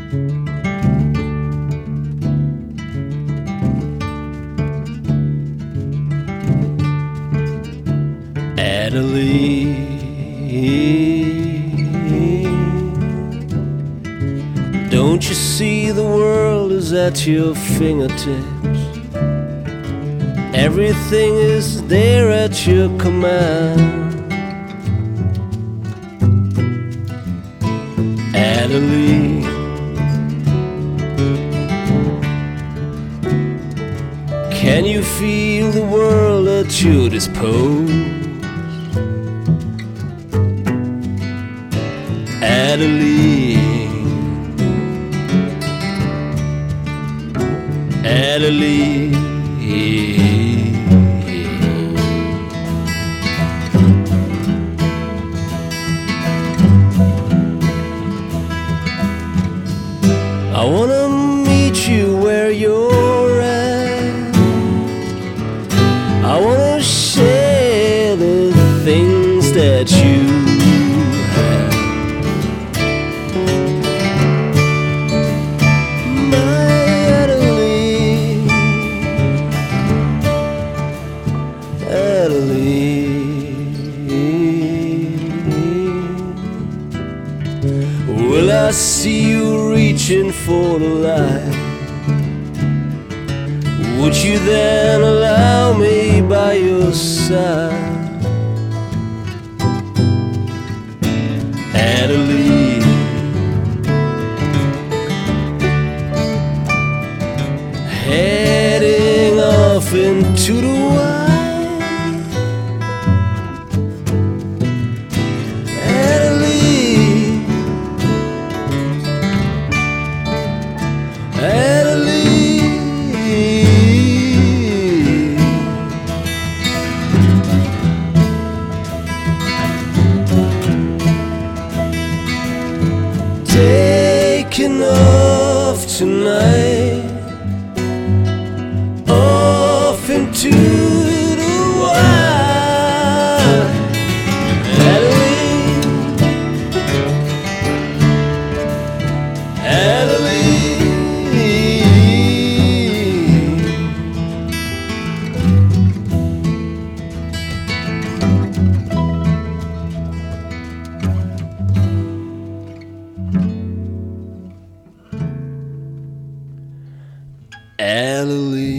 Adelaide, don't you see the world is at your fingertips? Everything is there at your command. Adelaide, can you feel the world at your disposal? Adelaide, Adelaide, I wanna meet you where you're at. I wanna share the things that you have. My Adelaide, Adelaide, will I see you reaching for the light? Would you then allow me by your side? Adelaide, heading off into the wild. Adelaide, Adelaide, taking off tonight, off into the wild. Adelaide, Adelaide, Adelaide.